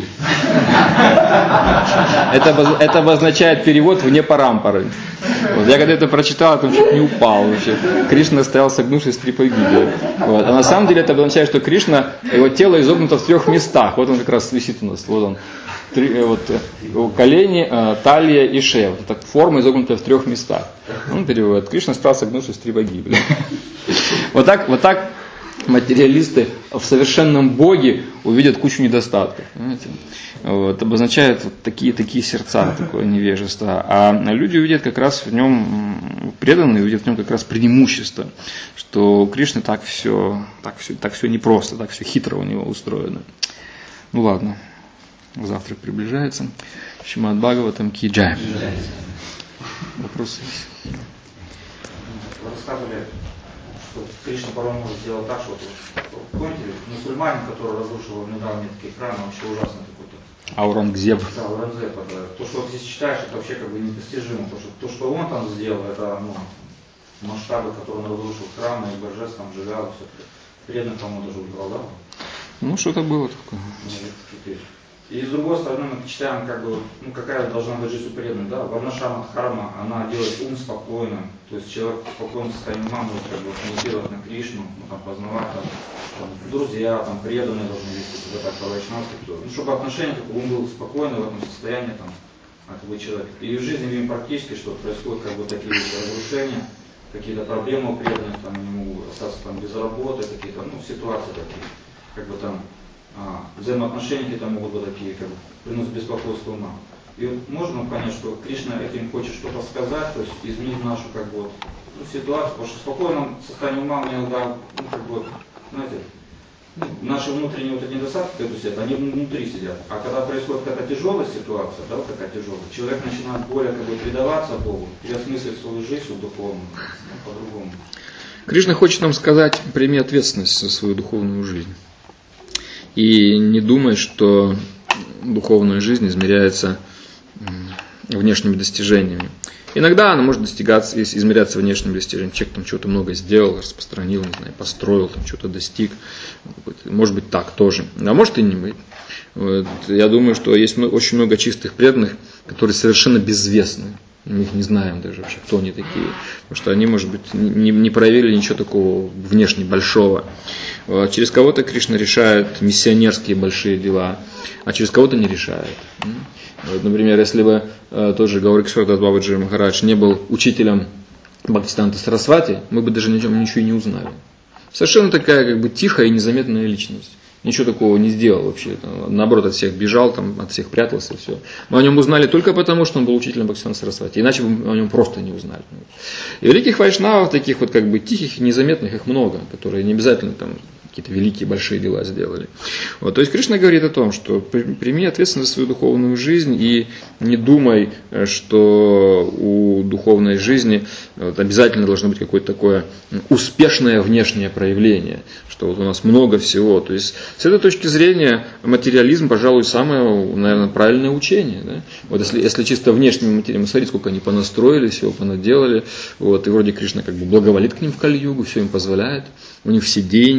Это обозначает перевод вне парампары. Вот. Я когда это прочитал, я чуть не упал вообще. Кришна стоял, согнувшись в 3 погибели. Вот. А на самом деле это обозначает, что Кришна, его тело изогнуто в 3 местах. Вот он как раз висит у нас. Вот он. Колени, талия и шея. Вот эта форма изогнутая в 3 местах. Он переводит: Кришна стоял, согнувшись в 3 погибели. Вот так материалисты в совершенном Боге увидят кучу недостатков. Понимаете? Вот, обозначает вот такие сердца, такое невежество. А люди увидят как раз в нем, преданные увидят в нем как раз преимущество, что у Кришны так все непросто, так все хитро у него устроено. Ну ладно, завтрак приближается. Шримад Бхагаватам ки джай. Вопросы? Вы рассказывали, что Кришна порой может сделать так, что помните, мусульманин, который разрушил недавно такие храмы, вообще ужасно какой-то. Аурангзеб. Да, Аурангзеб. То, что вот здесь читаешь, это вообще как бы недостижимо. То, что он там сделал, это масштабы, которые он разрушил храмы, и Боржес там живял, все. Преданных, по-моему, даже убивал, да? Ну, что-то было такое. И с другой стороны, мы читаем, как бы, какая должна быть жизнь у преданных, да? Варнашрама Дхарма, она делает ум спокойным, то есть человек в спокойном состоянии ума может как бы медитировать на Кришну, познавать, друзья, преданные должны вести себя так по-вайшнавски, чтобы отношения, как бы, ум был спокойный в этом состоянии, как бы человек. И в жизни видим практически, что происходят как бы такие разрушения, какие-то проблемы у преданных, ему остаться без работы, какие-то ситуации такие, как бы взаимоотношения какие-то могут быть такие, как бы приносят беспокойство ума. И вот можно понять, что Кришна этим хочет что-то сказать, то есть изменить нашу как бы ситуацию, потому что в спокойном состоянии ума мне иногда, знаете, наши внутренние вот эти недостатки, то есть они внутри сидят. А когда происходит какая-то тяжелая ситуация, да, вот такая тяжелая, человек начинает более как бы предаваться Богу, переосмыслить свою жизнь духовную, по-другому. Кришна хочет нам сказать: прими ответственность за свою духовную жизнь. И не думай, что духовная жизнь измеряется внешними достижениями. Иногда она может измеряться внешними достижениями. Человек там что-то много сделал, распространил, не знаю, построил, что-то достиг. Может быть так тоже. А может и не быть. Вот. Я думаю, что есть очень много чистых преданных, которые совершенно безвестны. Мы их не знаем даже вообще, кто они такие. Потому что они, может быть, не проявили ничего такого внешне большого. Через кого-то Кришна решает миссионерские большие дела, а через кого-то не решает. Вот, например, если бы тоже Гауракишвар Бабаджи Махарадж не был учителем Бхактисиданта Сарасвати, мы бы даже ничего и не узнали. Совершенно такая как бы тихая и незаметная личность. Ничего такого не сделал вообще. Наоборот, от всех бежал, от всех прятался, все. Мы о нем узнали только потому, что он был учителем Бхактисиданта Сарасвати. Иначе бы о нем просто не узнали. И великих вайшнавов, таких вот как бы тихих и незаметных, их много, которые не обязательно какие-то великие большие дела сделали. Вот. То есть Кришна говорит о том, что прими ответственность за свою духовную жизнь и не думай, что у духовной жизни обязательно должно быть какое-то такое успешное внешнее проявление, что вот у нас много всего. То есть с этой точки зрения материализм, пожалуй, самое, наверное, правильное учение. Да? Вот если чисто внешним материалом, смотрите, сколько они понастроили, всего понаделали, вот, и вроде Кришна как бы благоволит к ним в Кали-югу, все им позволяет, у них все деньги, вообще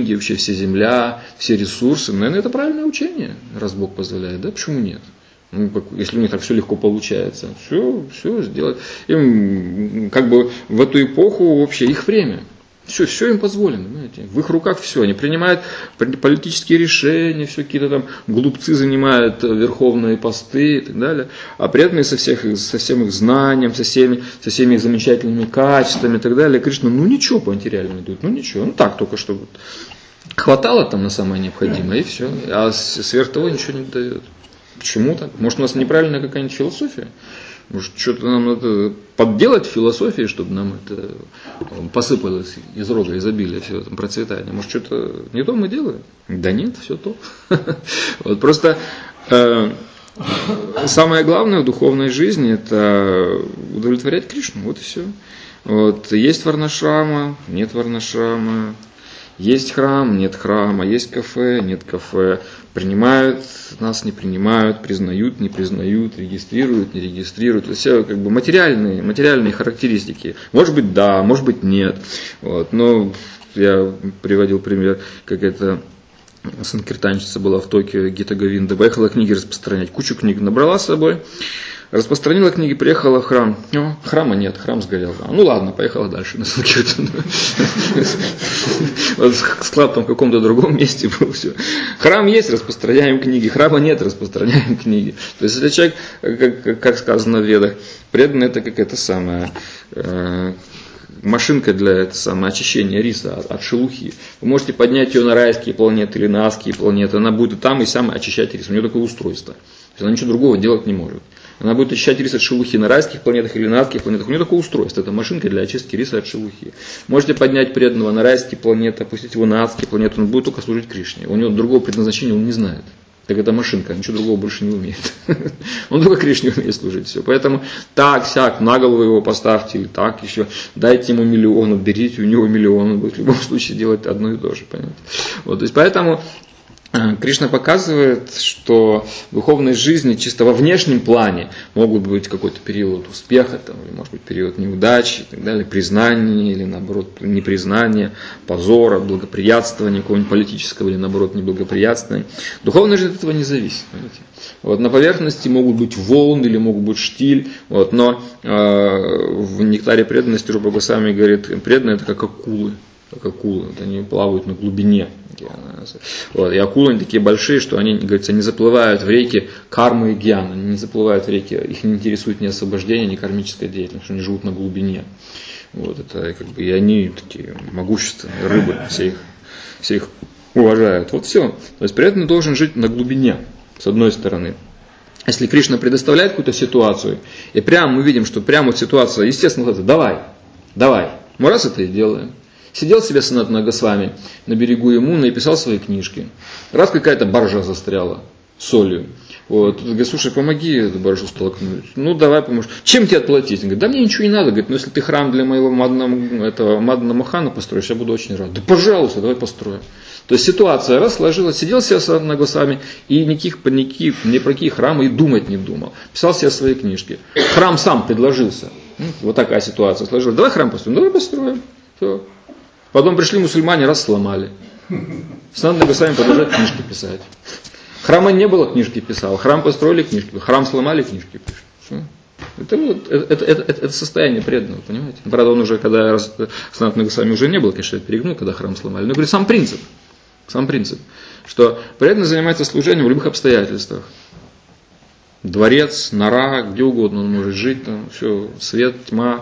вся земля, все ресурсы. Наверное, это правильное учение, раз Бог позволяет, да? Почему нет? Ну, если у них так все легко получается, все сделать. Им как бы в эту эпоху вообще их время. Все им позволено, понимаете? В их руках все. Они принимают политические решения, все какие-то там глупцы занимают верховные посты и так далее. А преданные со всем их знанием, со всеми их замечательными качествами и так далее, Кришна, ничего по антиреальному идут, ничего. Так только что вот хватало там на самое необходимое и все. А сверх того ничего не дает. Почему так? Может, у нас неправильная какая-нибудь философия? Может, что-то нам надо подделать в философии, чтобы нам это посыпалось из рога изобилия, все это процветание. Может, что-то не то мы делаем? Да нет, все то. Вот просто самое главное в духовной жизни – это удовлетворять Кришну. Вот и все. Вот. Есть варнашрама, нет варнашрама. Есть храм, нет храма, есть кафе, нет кафе, принимают нас, не принимают, признают, не признают, регистрируют, не регистрируют. Это все как бы материальные характеристики. Может быть да, может быть нет. Вот. Но я приводил пример, как это санкиртанщица была в Токио, Гита Говинда, поехала книги распространять, кучу книг набрала с собой. Распространила книги, приехала в храм. Храма нет, храм сгорел. Ну ладно, поехала дальше на Санкиртан. Склад там в каком-то другом месте был. Все. Храм есть, распространяем книги. Храма нет, распространяем книги. То есть если человек, как сказано в Ведах, преданный, это как это самое машинка для очищения риса от шелухи. Вы можете поднять ее на райские планеты или на адские планеты. Она будет и там очищать рис. У нее такое устройство. То есть она ничего другого делать не может. Она будет очищать рис от шелухи на райских планетах или на адских планетах. У нее такое устройство. Это машинка для очистки риса от шелухи. Можете поднять преданного на райские планеты, опустить его на адские планеты. Он будет только служить Кришне. У него другого предназначения он не знает. Так это машинка, ничего другого больше не умеет. Он только Кришне умеет служить. Все. Поэтому так-сяк, на голову его поставьте, или так еще. Дайте ему миллион, берите у него миллион. Он будет в любом случае делать одно и то же. Понимаете? Вот, то есть, поэтому Кришна показывает, что в духовной жизни чисто во внешнем плане могут быть какой-то период успеха, там, или, может быть, период неудачи и так далее, признания или, наоборот, непризнания, позора, благоприятствования какого-нибудь политического или, наоборот, неблагоприятствования. Духовная жизнь от этого не зависит. Понимаете? Вот, на поверхности могут быть волны или могут быть штиль, вот, но в нектаре преданности Рупа Госвами говорит, преданные это как акулы. Как акулы, вот они плавают на глубине. Вот, и акулы они такие большие, что они, говорится, не заплывают в реки кармы и гьяна, они не заплывают в реки, их не интересует ни освобождение, ни кармическая деятельность, что они живут на глубине. Вот, это, как бы, и они такие могущественные рыбы, все их уважают. Вот все. То есть преданный должен жить на глубине, с одной стороны. Если Кришна предоставляет какую-то ситуацию, и прямо мы видим, что прямо вот ситуация, естественно, это давай, мы раз это и делаем. Сидел себе Санатана Госвами на берегу Ямуны и писал свои книжки. Раз какая-то баржа застряла солью. Вот. Говорит, слушай, помоги эту баржу столкнуть. Ну, давай поможешь. Чем тебе отплатить? Он говорит, да мне ничего не надо. Говорит, ну, если ты храм для моего Мадана Мохана построишь, я буду очень рад. Да, пожалуйста, давай построим. То есть ситуация раз сложилась, сидел себе Санатана Госвами и ни про какие храмы и думать не думал. Писал себе свои книжки. Храм сам предложился. Вот такая ситуация сложилась. Давай храм построим. Давай построим. Все. Потом пришли мусульмане, раз сломали. Санатана Госвами продолжает книжки писать. Храма не было, книжки писал. Храм построили, книжки. Храм сломали, книжки пишут. Это состояние преданного, понимаете? Правда, он уже, когда Санатана Госвами уже не было, конечно, перегнул, когда храм сломали. Но говорит, сам принцип, что преданный занимается служением в любых обстоятельствах. Дворец, нора, где угодно он может жить, там все, свет, тьма,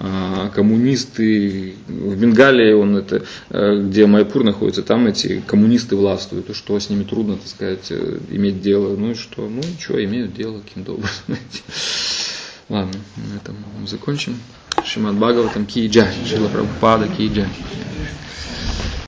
коммунисты. В Бенгалии, где Майпур находится, там эти коммунисты властвуют. И что с ними трудно, так сказать, иметь дело? Ну и что? Ну ничего, имеют дело каким-то образом. Ладно, на этом закончим. Шримад Бхагаватам ки джай, Шрила Прабхупада ки джай.